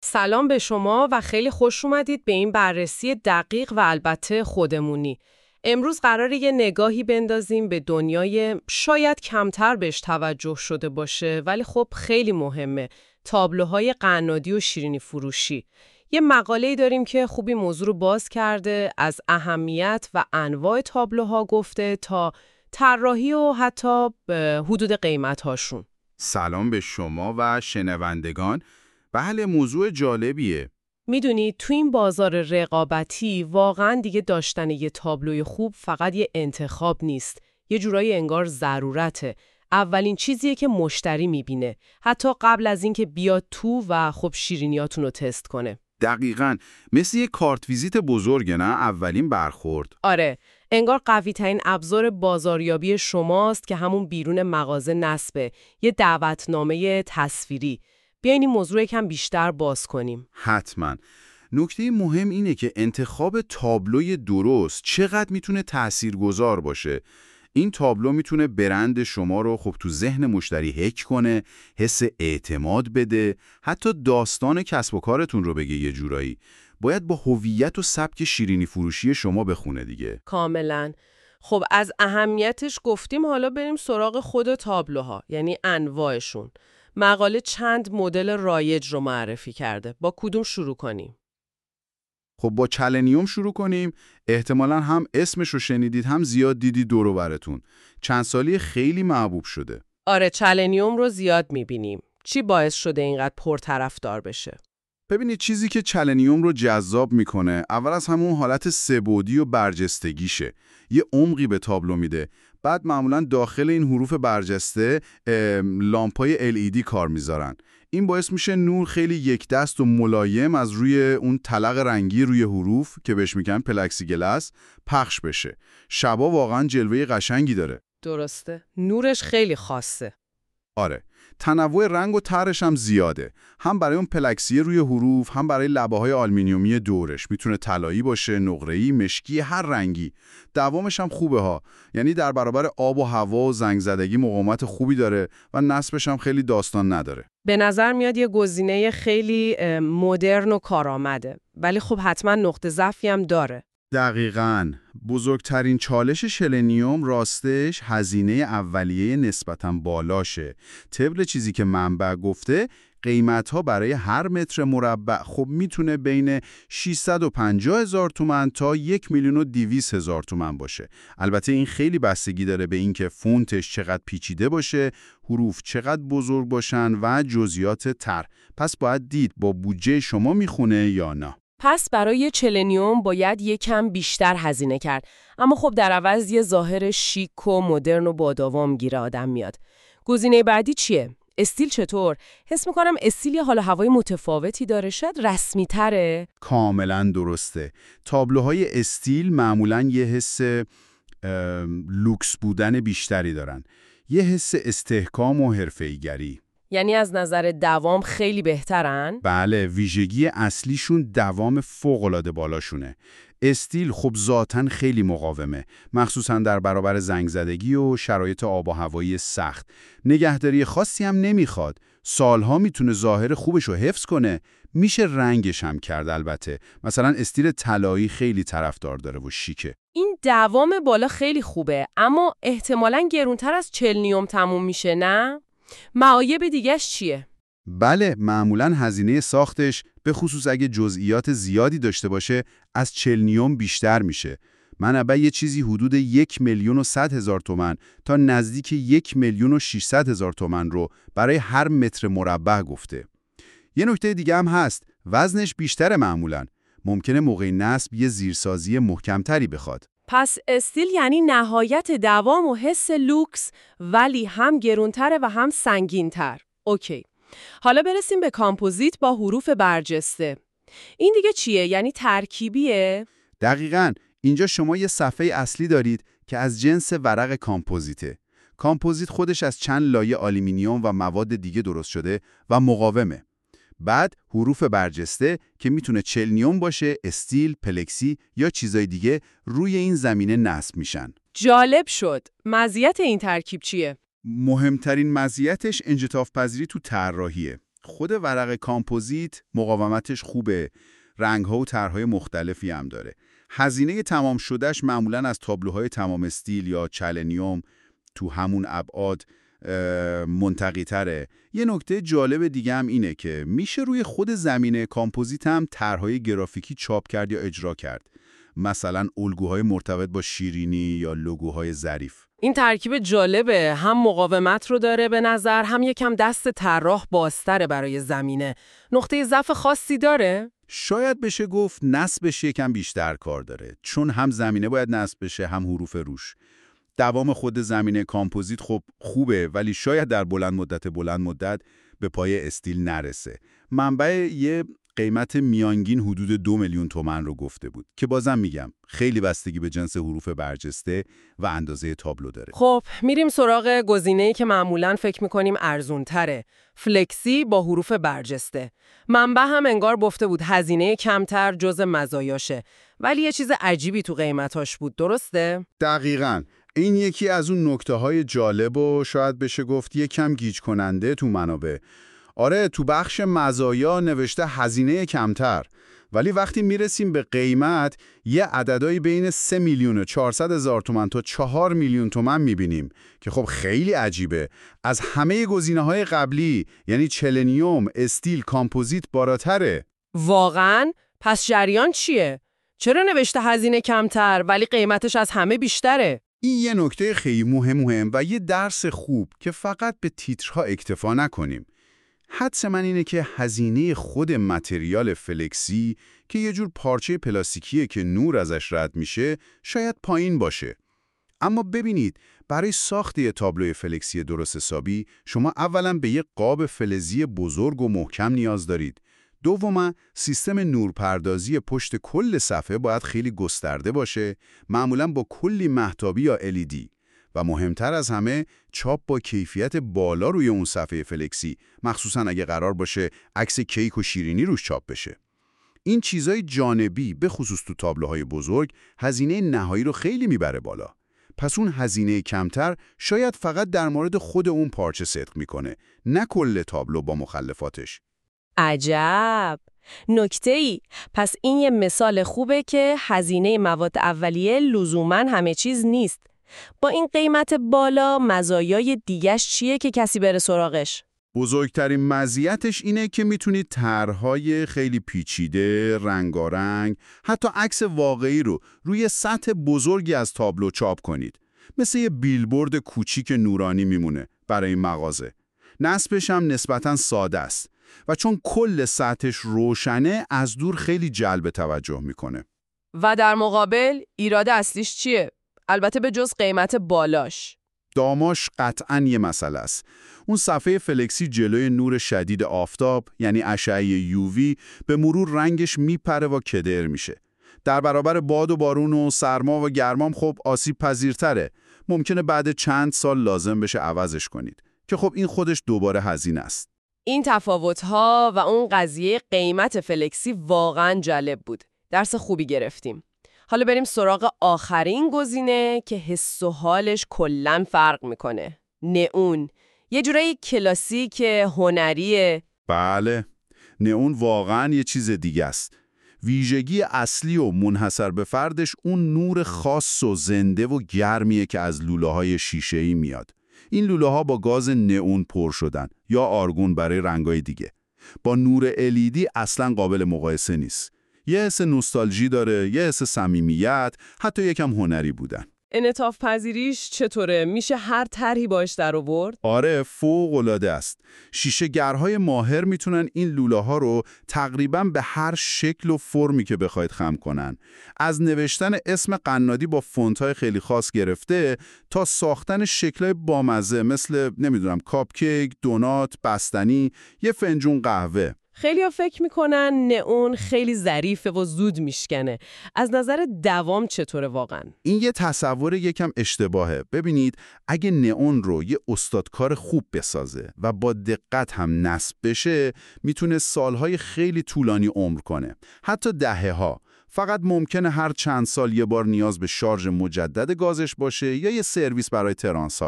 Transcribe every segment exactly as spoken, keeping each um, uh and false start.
سلام به شما و خیلی خوش اومدید به این بررسی دقیق و البته خودمونی. امروز قراره یه نگاهی بندازیم به دنیای شاید کمتر بهش توجه شده باشه ولی خب خیلی مهمه، تابلوهای قنادی و شیرینی فروشی. یه مقاله‌ای داریم که خوبی موضوع رو باز کرده، از اهمیت و انواع تابلوها گفته تا طراحی و حتی به حدود قیمت‌هاشون. سلام به شما و شنوندگان. بله، موضوع جالبیه. میدونی تو این بازار رقابتی واقعا دیگه داشتن یه تابلوی خوب فقط یه انتخاب نیست، یه جورایی انگار ضرورته. اولین چیزیه که مشتری میبینه، حتی قبل از اینکه بیاد تو و خب شیرینیاتون رو تست کنه. دقیقاً مثل یه کارت ویزیت بزرگه، نه؟ اولین برخورد. آره، انگار قوی ترین ابزار بازاریابی شماست که همون بیرون مغازه نصبه، یه دعوتنامه تصویری. بیاین این موضوع یکم بیشتر باز کنیم. حتما. نکته مهم اینه که انتخاب تابلوی درست چقدر میتونه تاثیرگذار باشه. این تابلو میتونه برند شما رو خب تو ذهن مشتری هک کنه، حس اعتماد بده، حتی داستان کسب و کارتون رو بگه. یه جورایی باید با هویت و سبک شیرینی فروشی شما بخونه دیگه. کاملا. خب از اهمیتش گفتیم، حالا بریم سراغ خود تابلوها، یعنی انواعشون. مقاله چند مدل رایج رو معرفی کرده. با کدوم شروع کنیم؟ خب با چلنیوم شروع کنیم. احتمالاً هم اسمش رو شنیدید هم زیاد دیدی دور و براتون. چند سالی خیلی محبوب شده. آره، چلنیوم رو زیاد میبینیم. چی باعث شده اینقدر پرطرفدار بشه؟ ببینید، چیزی که چلنیوم رو جذاب میکنه اول از همون حالت سه‌بعدی و برجستگیشه. یه عمقی به تابلو میده. بعد معمولاً داخل این حروف برجسته لامپای ال ای دی کار میذارن. این باعث میشه نور خیلی یک دست و ملایم از روی اون تلق رنگی روی حروف که بهش میگن پلکسیگلاس پخش بشه. شبا واقعاً جلوه قشنگی داره. درسته. نورش خیلی خاصه. آره. تنوع رنگ و طرش هم زیاده. هم برای اون پلکسی روی حروف، هم برای لبه‌های آلومینیومی دورش. میتونه طلایی باشه، نقره‌ای، مشکی، هر رنگی. دوامش هم خوبه ها. یعنی در برابر آب و هوا و زنگ زدگی مقاومت خوبی داره و نصبش هم خیلی داستان نداره. به نظر میاد یه گزینه خیلی مدرن و کارآمده. ولی خب حتما نقطه ضعفی هم داره. دقیقاً. بزرگترین چالش چلنیوم راستش هزینه اولیه نسبتاً بالاشه. طبق چیزی که منبع گفته، قیمت‌ها برای هر متر مربع خب میتونه بین ششصد و پنجاه هزار تومان تا یک میلیون و دویست هزار تومان باشه. البته این خیلی بستگی داره به اینکه فونتش چقدر پیچیده باشه، حروف چقدر بزرگ باشن و جزئیات طرح. پس باید دید با بودجه شما میخونه یا نه. پس برای چلنیوم باید یکم بیشتر هزینه کرد، اما خب در عوض یه ظاهر شیک و مدرن و بادوام گیره آدم میاد. گزینه بعدی چیه؟ استیل چطور؟ حس میکنم استیل یه حال و هوای متفاوتی داره، شاید رسمی تره؟ کاملا درسته. تابلوهای استیل معمولاً یه حس لوکس بودن بیشتری دارن. یه حس استحکام و حرفه‌ای‌گری. یعنی از نظر دوام خیلی بهترن؟ بله، ویژگی اصلیشون دوام فوق‌العاده بالاشونه. استیل خب ذاتاً خیلی مقاومه، مخصوصاً در برابر زنگ زدگی و شرایط آب و هوایی سخت. نگهداری خاصی هم نمیخواد. سالها میتونه ظاهر خوبش رو حفظ کنه. میشه رنگش هم کرد البته. مثلا استیل طلایی خیلی طرفدار داره و شیکه. این دوام بالا خیلی خوبه، اما احتمالاً گرونتر از چلنیوم تموم میشه، نه؟ معایب دیگه‌اش چیه؟ بله، معمولاً هزینه ساختش به خصوص اگه جزئیات زیادی داشته باشه از چلنیوم بیشتر میشه. منبع یه چیزی حدود یک میلیون و صد هزار تومان تا نزدیک یک میلیون و ششصد هزار تومان رو برای هر متر مربع گفته. یه نکته دیگه هم هست، وزنش بیشتره معمولاً. ممکنه موقع نصب یه زیرسازی محکمتری بخواد. پس استیل یعنی نهایت دوام و حس لوکس، ولی هم گرونتره و هم سنگین‌تر. اوکی. حالا برسیم به کامپوزیت با حروف برجسته. این دیگه چیه؟ یعنی ترکیبیه؟ دقیقاً. اینجا شما یه صفحه اصلی دارید که از جنس ورق کامپوزیته. کامپوزیت خودش از چند لایه آلومینیوم و مواد دیگه درست شده و مقاومه. بعد حروف برجسته که میتونه چلنیوم باشه، استیل، پلکسی یا چیزای دیگه روی این زمینه نصب میشن. جالب شد. مزیت این ترکیب چیه؟ مهمترین مزیتش انعطاف پذیری تو طراحیه. خود ورق کامپوزیت مقاومتش خوبه، رنگ‌ها و طرح‌های مختلفی هم داره. هزینه تمام شدهش معمولاً از تابلوهای تمام استیل یا چلنیوم تو همون ابعاد منطقی تره. یه نکته جالب دیگه هم اینه که میشه روی خود زمینه کامپوزیت هم طرح‌های گرافیکی چاپ کرد یا اجرا کرد. مثلا الگوهای مرتبط با شیرینی یا لوگوهای ظریف. این ترکیب جالبه، هم مقاومت رو داره به نظر، هم یکم دست طراح بازتره برای زمینه. نقطه ضعف خاصی داره؟ شاید بشه گفت نصبش یکم بیشتر کار داره، چون هم زمینه باید نصب بشه هم حروف روش. دوام خود زمینه کامپوزیت خب خوبه، ولی شاید در بلند مدت بلند مدت به پای استیل نرسه. منبع یه قیمت میانگین حدود دو میلیون تومان رو گفته بود که بازم میگم خیلی بستگی به جنس حروف برجسته و اندازه تابلو داره. خب میریم سراغ گزینه‌ای که معمولاً فکر می‌کنیم ارزون تره. فلکسی با حروف برجسته. منبع هم انگار گفته بود هزینه کمتر جز مزایاشه، ولی یه چیز عجیبی تو قیمتاش بود، درسته؟ دقیقاً. این یکی از اون نکته‌های جالب و شاید بشه گفت یکم گیج کننده تو منابع. آره، تو بخش مزایا نوشته هزینه کمتر، ولی وقتی میرسیم به قیمت یه عددهایی بین سه میلیون و چهارصد هزار تومان تا چهار میلیون تومان میبینیم که خب خیلی عجیبه. از همه گزینه‌های قبلی، یعنی چلنیوم، استیل، کامپوزیت بالاتره. واقعاً؟ پس جریان چیه؟ چرا نوشته هزینه کمتر ولی قیمتش از همه بیشتره؟ این یه نکته خیلی مهم مهم و یه درس خوب که فقط به تیترها اکتفا نکنیم. حدس من اینه که هزینه خود متریال فلکسی که یه جور پارچه پلاستیکیه که نور ازش رد میشه شاید پایین باشه. اما ببینید، برای ساخت یه تابلوی فلکسی درست حسابی شما اولا به یه قاب فلزی بزرگ و محکم نیاز دارید. دوما سیستم نورپردازی پشت کل صفحه باید خیلی گسترده باشه، معمولا با کلی مهتابی یا ال ای دی. و مهمتر از همه چاپ با کیفیت بالا روی اون صفحه فلکسی، مخصوصا اگه قرار باشه عکس کیک و شیرینی روش چاپ بشه. این چیزای جانبی به خصوص تو تابلوهای بزرگ هزینه نهایی رو خیلی میبره بالا. پس اون هزینه کمتر شاید فقط در مورد خود اون پارچه صدق میکنه، نه کل تابلو با مخلفاتش. عجب، نکته‌ای. پس این یه مثال خوبه که هزینه مواد اولیه لزوماً همه چیز نیست. با این قیمت بالا مزایای دیگش چیه که کسی بره سراغش؟ بزرگترین مزیتش اینه که میتونید طرح‌های خیلی پیچیده، رنگارنگ، حتی عکس واقعی رو روی سطح بزرگی از تابلو چاپ کنید. مثل یه بیلبورد کوچیک نورانی میمونه برای مغازه. نصبش هم نسبتاً ساده است و چون کل سطحش روشنه از دور خیلی جلب توجه میکنه. و در مقابل ایراد اصلیش چیه؟ البته به جز قیمت بالاش. داماش قطعاً یه مسئله است. اون صفحه فلکسی جلوی نور شدید آفتاب، یعنی اشعه یووی، به مرور رنگش میپره و کدر میشه. در برابر باد و بارون و سرما و گرمام خب آسیب پذیرتره. ممکنه بعد چند سال لازم بشه عوضش کنید، که خب این خودش دوباره هزینه است. این تفاوت‌ها و اون قضیه قیمت فلکسی واقعاً جالب بود. درس خوبی گرفتیم. حالا بریم سراغ آخرین گزینه که حس و حالش کلاً فرق میکنه. نئون. یه جورایی کلاسیک هنریه. بله، نئون واقعاً یه چیز دیگه است. ویژگی اصلی و منحصر به فردش اون نور خاص و زنده و گرمیه که از لوله‌های شیشه‌ای میاد. این لوله‌ها با گاز نئون پر شدن یا آرگون برای رنگ‌های دیگه. با نور ال ای دی اصلاً قابل مقایسه نیست. یه حس نوستالژی داره، یه حس صمیمیت، حتی یکم هنری بودن. انعطاف پذیریش چطوره؟ میشه هر طرحی باش در آورد؟ آره، فوق‌العاده است. شیشه‌گرهای ماهر میتونن این لوله‌ها رو تقریباً به هر شکل و فرمی که بخواید خم کنن. از نوشتن اسم قنادی با فونت‌های خیلی خاص گرفته تا ساختن شکل‌های بامزه مثل نمیدونم کاپکیک، دونات، بستنی، یه فنجون قهوه. خیلی‌ها فکر میکنن نئون خیلی ظریفه و زود میشکنه. از نظر دوام چطوره واقعا؟ این یه تصور یکم اشتباهه. ببینید، اگه نئون رو یه استادکار خوب بسازه و با دقت هم نصب بشه، میتونه سالهای خیلی طولانی عمر کنه. حتی دهه‌ها. فقط ممکنه هر چند سال یه بار نیاز به شارژ مجدد گازش باشه یا یه سرویس برای ترانساش.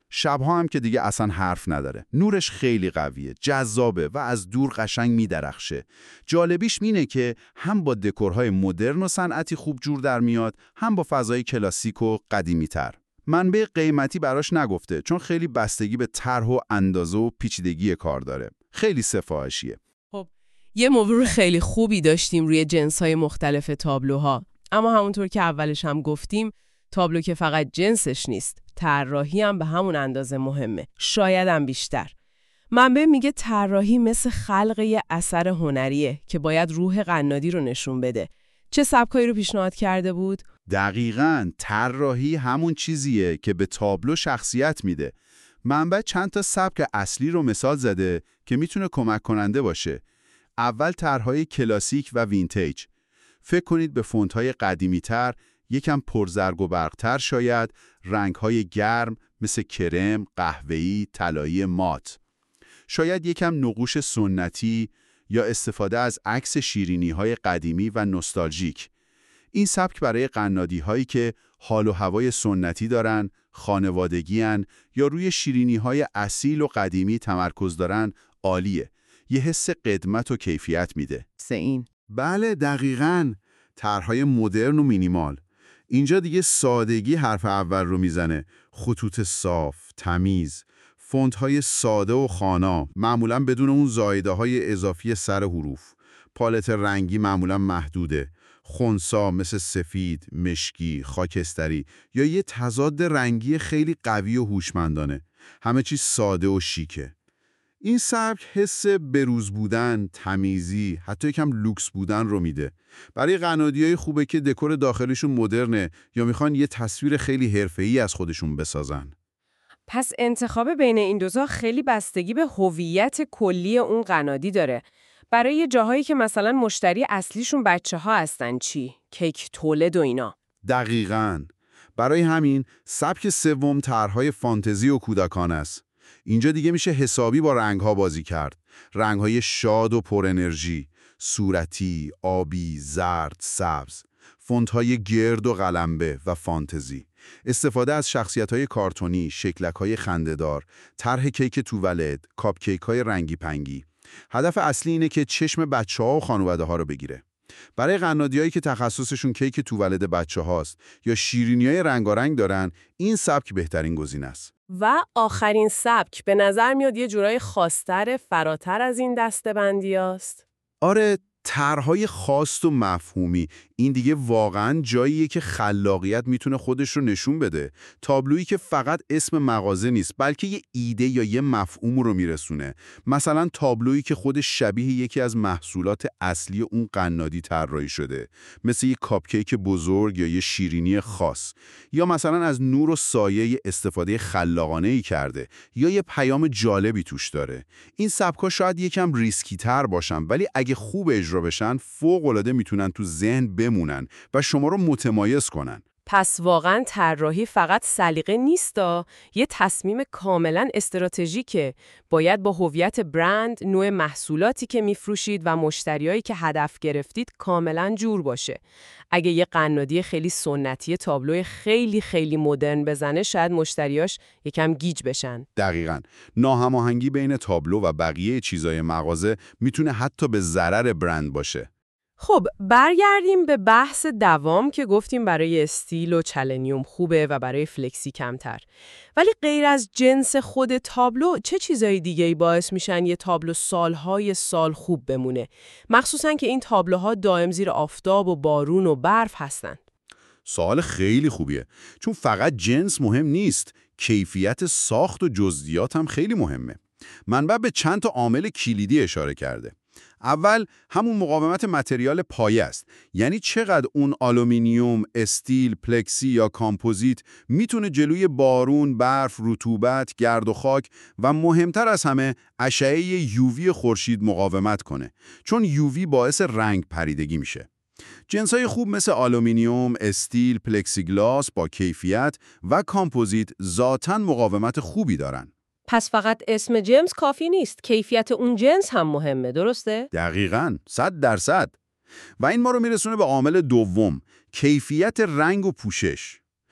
شبها هم که دیگه اصلا حرف نداره. نورش خیلی قویه، جذابه و از دور قشنگ میدرخشه. جالبیش اینه که هم با دکورهای مدرن و صنعتی خوب جور در میاد، هم با فضای کلاسیک و قدیمی تر. منبع قیمتی براش نگفته چون خیلی بستگی به طرح و اندازه و پیچیدگی کار داره. خیلی سفاحشیه. خب یه مرور خیلی خوبی داشتیم روی جنس‌های مختلف تابلوها. اما همونطور که اولش هم گفتیم، تابلو که فقط جنسش نیست، طراحی هم به همون اندازه مهمه. شاید هم بیشتر. منبع میگه طراحی مثل خلق یه اثر هنریه که باید روح قنادی رو نشون بده. چه سبکایی رو پیشنهاد کرده بود؟ دقیقاً، طراحی همون چیزیه که به تابلو شخصیت میده. منبع چند تا سبک اصلی رو مثال زده که میتونه کمک کننده باشه. اول طرح‌های کلاسیک و وینتیج. فکر کنید به فونت‌های قدیمی‌تر، یکم پرزرگ و برق‌تر شاید، رنگ‌های گرم مثل کرم، قهوه‌ای، طلایی مات. شاید یکم نقوش سنتی یا استفاده از عکس شیرینی‌های قدیمی و نوستالژیک. این سبک برای قنادی‌هایی که حال و هوای سنتی دارن، خانوادگی‌ان یا روی شیرینی‌های اصیل و قدیمی تمرکز دارن، عالیه. یه حس قدمت و کیفیت میده. این بله دقیقاً، طرح‌های مدرن و مینیمال. اینجا دیگه سادگی حرف اول رو میزنه. خطوط صاف، تمیز، فونت‌های ساده و خوانا، معمولاً بدون اون زایده‌های اضافی سر حروف. پالت رنگی معمولاً محدوده. خنثی مثل سفید، مشکی، خاکستری یا یه تضاد رنگی خیلی قوی و هوشمندانه. همه چیز ساده و شیکه. این سبک حس بروز بودن، تمیزی، حتی یکم لوکس بودن رو میده. برای قنادیای خوبه که دکور داخلشون مدرنه یا میخوان یه تصویر خیلی حرفه‌ای از خودشون بسازن. پس انتخاب بین این دوتا خیلی بستگی به هویت کلی اون قنادی داره. برای جاهایی که مثلا مشتری اصلیشون بچه ها هستن چی؟ کیک تولد و اینا. دقیقاً. برای همین سبک سوم طرح‌های فانتزی و کودکانه است. اینجا دیگه میشه حسابی با رنگ‌ها بازی کرد. رنگ‌های شاد و پر انرژی، صورتی، آبی، زرد، سبز، فونت‌های گرد و قلمبه و فانتزی. استفاده از شخصیت‌های کارتونی، شکلک‌های خنده‌دار، طرح کیک توالت، کاپ کیک‌های رنگی پنگی. هدف اصلی اینه که چشم بچه‌ها و خانواده‌ها رو بگیره. برای قنادیایی که تخصصشون کیک توالد بچه‌هاست یا شیرینی‌های رنگارنگ دارن، این سبک بهترین گزینه است. و آخرین سبک به نظر میاد یه جورای خاص‌تر، فراتر از این دسته‌بندی هست. آره، طرح‌های خاص و مفهومی. این دیگه واقعاً جاییه که خلاقیت میتونه خودش رو نشون بده. تابلویی که فقط اسم مغازه نیست، بلکه یه ایده یا یه مفهوم رو میرسونه. مثلا تابلویی که خودش شبیه یکی از محصولات اصلی اون قنادی طراحی شده، مثل یه کاپ کیک بزرگ یا یه شیرینی خاص. یا مثلا از نور و سایه استفاده خلاقانه‌ای کرده، یا یه پیام جالبی توش داره. این سبک‌ها شاید یکم ریسکی تر باشن، ولی اگه خوب اجرا بشن، فوق‌العاده میتونن تو ذهن بمونن و شما رو متمایز کنن. پس واقعا طراحی فقط سلیقه نیستا، یه تصمیم کاملا استراتژیکه. باید با هویت برند، نوع محصولاتی که میفروشید و مشتریایی که هدف گرفتید کاملا جور باشه. اگه یه قنادی خیلی سنتی تابلوی خیلی خیلی مدرن بزنه، شاید مشتریاش یکم گیج بشن. دقیقاً. ناهماهنگی بین تابلو و بقیه چیزای مغازه میتونه حتی به ضرر برند باشه. خب برگردیم به بحث دوام که گفتیم برای استیل و چلنیوم خوبه و برای فلکسی کمتر. ولی غیر از جنس خود تابلو، چه چیزای دیگه‌ای باعث میشن یه تابلو سالهای سال خوب بمونه؟ مخصوصاً که این تابلوها دائم زیر آفتاب و بارون و برف هستن. سوال خیلی خوبیه. چون فقط جنس مهم نیست، کیفیت ساخت و جزئیات هم خیلی مهمه. منبع به چند تا عامل کلیدی اشاره کرده. اول همون مقاومت متریال پایه است. یعنی چقدر اون آلومینیوم، استیل، پلکسی یا کامپوزیت میتونه جلوی بارون، برف، رطوبت، گرد و خاک و مهمتر از همه اشعه یووی خورشید مقاومت کنه. چون یووی باعث رنگ پریدگی میشه. جنسای خوب مثل آلومینیوم، استیل، پلکسیگلاس با کیفیت و کامپوزیت ذاتاً مقاومت خوبی دارن. پس فقط اسم جنس کافی نیست، کیفیت اون جنس هم مهمه، درسته؟ دقیقاً، صد درصد. و این ما رو میرسونه به عامل دوم، کیفیت رنگ و پوشش.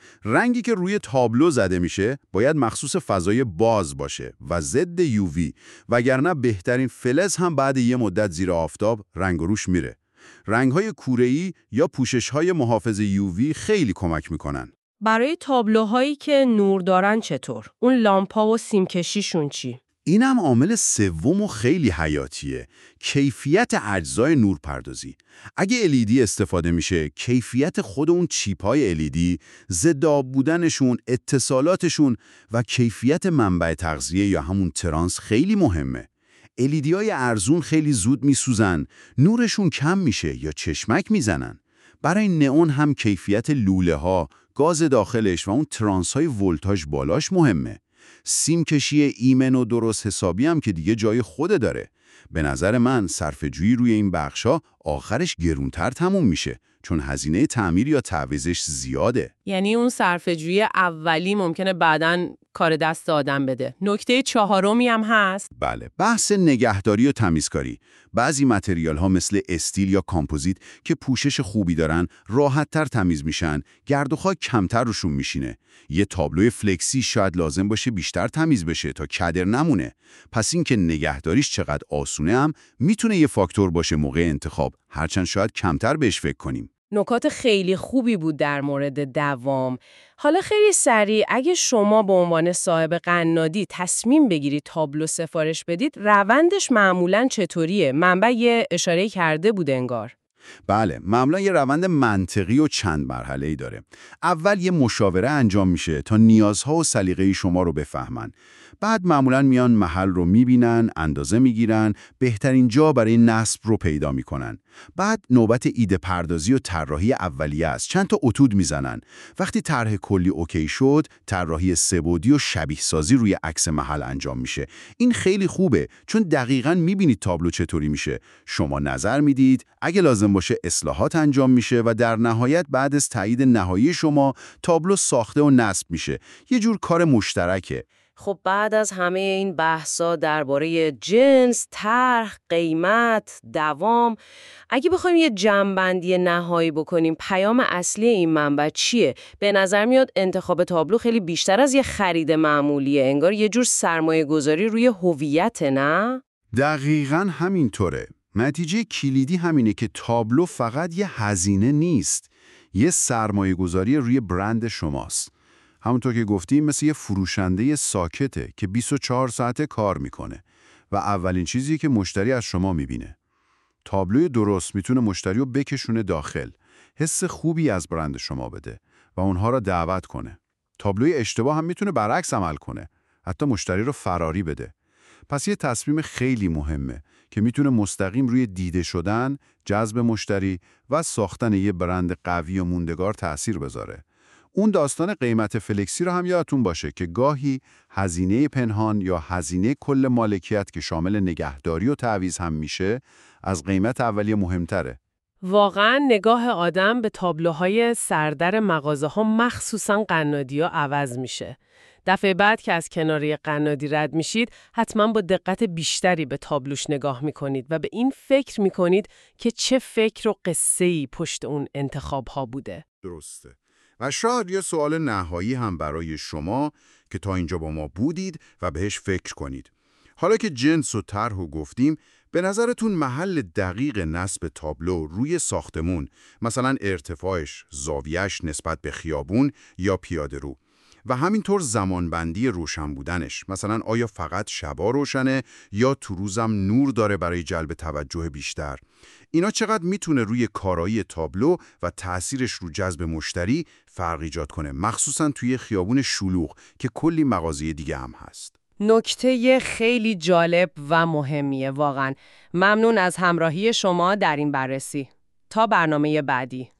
رنگی که روی تابلو زده میشه باید مخصوص فضای باز باشه و ضد یووی، وگرنه بهترین فلز هم بعد یه مدت زیر آفتاب رنگ و روش میره. رنگ‌های کوره‌ای یا پوشش‌های محافظ یووی خیلی کمک میکنن. برای تابلوهایی که نور دارن چطور؟ اون لامپا و سیمکشیشون چی؟ اینم عامل سوم و خیلی حیاتیه، کیفیت اجزای نورپردازی. اگه ال ای دی استفاده میشه، کیفیت خود اون چیپ‌های ال ای دی، ضد آب بودنشون، اتصالاتشون و کیفیت منبع تغذیه یا همون ترانس خیلی مهمه. ال ای دی های ارزون خیلی زود میسوزن، نورشون کم میشه یا چشمک میزنن. برای نئون هم کیفیت لوله ها، گاز داخلش و اون ترانس های ولتاژ بالاش مهمه. سیمکشی ایمن و درست حسابی هم که دیگه جای خوده داره. به نظر من صرفه‌جویی روی این بخشا آخرش گرونتر تموم میشه، چون هزینه تعمیر یا تعویضش زیاده. یعنی اون صرفه‌جویی اولی ممکنه بعداً کار دست آدم بده. نکته چهارمی هم هست. بله، بحث نگهداری و تمیزکاری. بعضی متریال ها مثل استیل یا کامپوزیت که پوشش خوبی دارن راحت‌تر تمیز میشن، گرد و خاک کمتر روشون میشینه. یه تابلوی فلکسی شاید لازم باشه بیشتر تمیز بشه تا کدر نمونه. پس این که نگهداریش چقدر آسونه هم میتونه یه فاکتور باشه موقع انتخاب، هرچند شاید کمتر بهش فکر کنیم. نکات خیلی خوبی بود در مورد دوام. حالا خیلی سریع، اگه شما به عنوان صاحب قنادی تصمیم بگیرید تابلو سفارش بدید، روندش معمولاً چطوریه؟ منبع یه اشاره کرده بود انگار. بله، معمولا یه روند منطقی و چند مرحله‌ای داره. اول یه مشاوره انجام میشه تا نیازها و سلیقه شما رو بفهمن. بعد معمولا میان محل رو میبینن، اندازه میگیرن، بهترین جا برای نصب رو پیدا میکنن. بعد نوبت ایده پردازی و طراحی اولیه است. چند تا اتود میزنن. وقتی طرح کلی اوکی شد، طراحی سه‌بعدی و شبیه سازی روی عکس محل انجام میشه. این خیلی خوبه، چون دقیقاً میبینید تابلو چطوری میشه. شما نظر میدید، اگه لازم باشه اصلاحات انجام میشه و در نهایت بعد از تایید نهایی شما تابلو ساخته و نصب میشه. یه جور کار مشترکه. خب بعد از همه این بحثا درباره جنس، طرح، قیمت، دوام، اگه بخوایم یه جمع‌بندی نهایی بکنیم، پیام اصلی این منبع چیه؟ به نظر میاد انتخاب تابلو خیلی بیشتر از یه خرید معمولیه. انگار یه جور سرمایه گذاری روی هویت، نه؟ دقیقاً همینطوره. نتیجه کلیدی همینه که تابلو فقط یه هزینه نیست، یه سرمایه گذاری روی برند شماست. همونطور که گفتیم مثل یه فروشنده ساکته که بیست و چهار ساعته کار میکنه و اولین چیزی که مشتری از شما میبینه. تابلوی درست میتونه مشتری رو بکشونه داخل، حس خوبی از برند شما بده و اونها رو دعوت کنه. تابلوی اشتباه هم میتونه برعکس عمل کنه، حتی مشتری رو فراری بده. پس یه تصمیم خیلی مهمه که میتونه مستقیم روی دیده شدن، جذب مشتری و ساختن یه برند قوی و موندگار تأثیر بذاره. اون داستان قیمت فلکسی رو هم یادتون باشه که گاهی هزینه پنهان یا هزینه کل مالکیت که شامل نگهداری و تعویض هم میشه، از قیمت اولیه مهمتره. واقعا نگاه آدم به تابلوهای سردر مغازه ها مخصوصاً قنادی ها عوض میشه. دفعه بعد که از کناری قنادی رد میشید، حتما با دقت بیشتری به تابلوش نگاه میکنید و به این فکر میکنید که چه فکر و قصه‌ای پشت اون انتخاب ها بوده. درسته. و شاید یه سوال نهایی هم برای شما که تا اینجا با ما بودید و بهش فکر کنید. حالا که جنس و طرح رو گفتیم، به نظرتون محل دقیق نصب تابلو روی ساختمون، مثلا ارتفاعش، زاویه‌اش نسبت به خیابون یا پیاده رو، و همینطور زمانبندی روشن بودنش، مثلا آیا فقط شبا روشنه یا تو روزم نور داره برای جلب توجه بیشتر، اینا چقدر میتونه روی کارایی تابلو و تأثیرش رو جذب مشتری فرق ایجاد کنه، مخصوصا توی خیابون شلوغ که کلی مغازه دیگه هم هست. نکته خیلی جالب و مهمیه واقعا. ممنون از همراهی شما در این بررسی. تا برنامه بعدی.